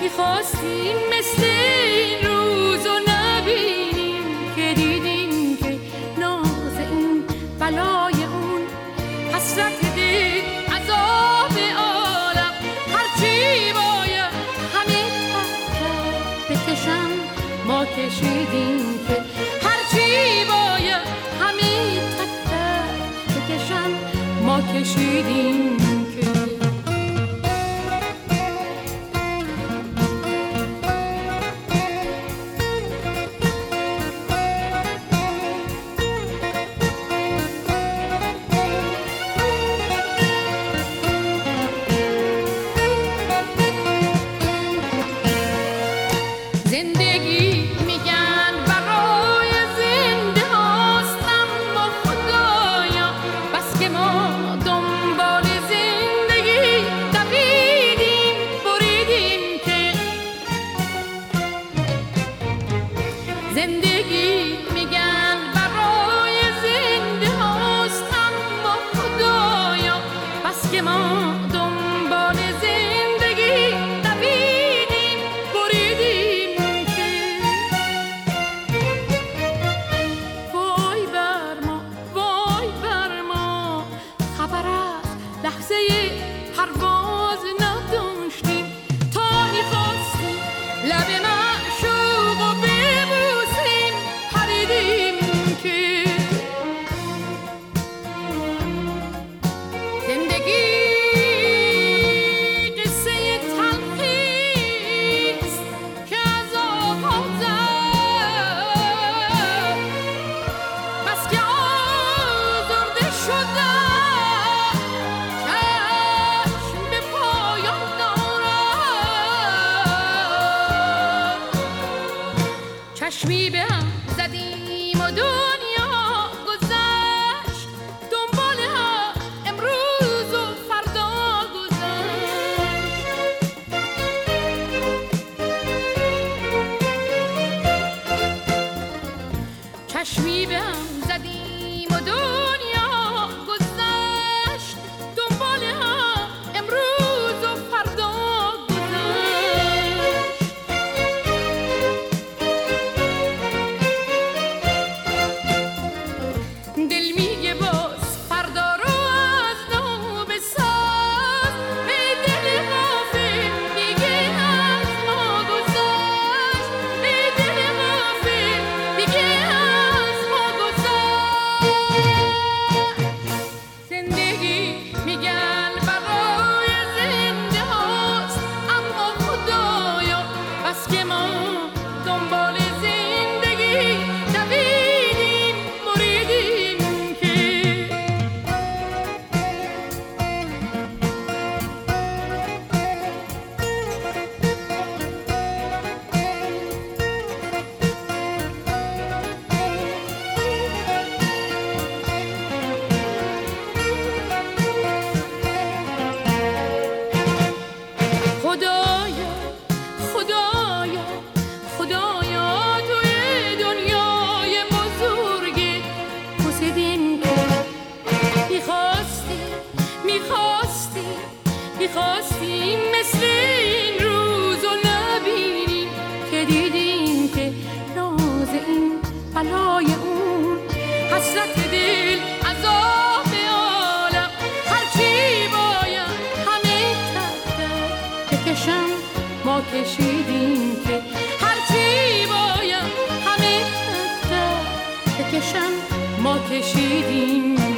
میخواستیم مثل این روزو نبینیم که دیدیم که ناز این بلای اون حسرت دل عذاب عالم هرچی باید همه تحت بکشم ما کشیدیم که هرچی باید همه تحت بکشم ما کشیدیم که زندگی میگن برای زنده هاست اما خدایا بس که ما دنبال زندگی دویدیم بریدیم که زندگی میگن برای زنده هاست اما خدایا بس که ما دنبال زندگی دویدیم بریدیم لحظه پرواز نداشتیم تا میخواستیم لب معشوق و ببوسیم پریدیم که زندگی قصه تلخیست که از آغاز بس که آزرده شدم چشمی به هم زدیم و دنیا گذشت دنبال هم امروز و فردا گذشت چشمی به هم زدیم و دنیا گذشت دنبال هم امروز و فردا دل میگه باز فردا رو از نو بساز ای دل غافل دیگه از ما گذشت ای دل غافل دیگه از ما گذشت زندگی میگن برای زنده هاست اما خدایا بس که ما دنبال زندگی دویدیم بریدیم خدایا خدایا خدایا توی دنیای بزرگ پرسیدیم که میخواستیم مثل این روزو نبینیم که دیدیم که ناز این بلای اون حسرت دل عذاب عالم هرچی باید همه تحت بکشم ما کشیدیم که هرچی باید همه تحت بکشم ما کشیدیم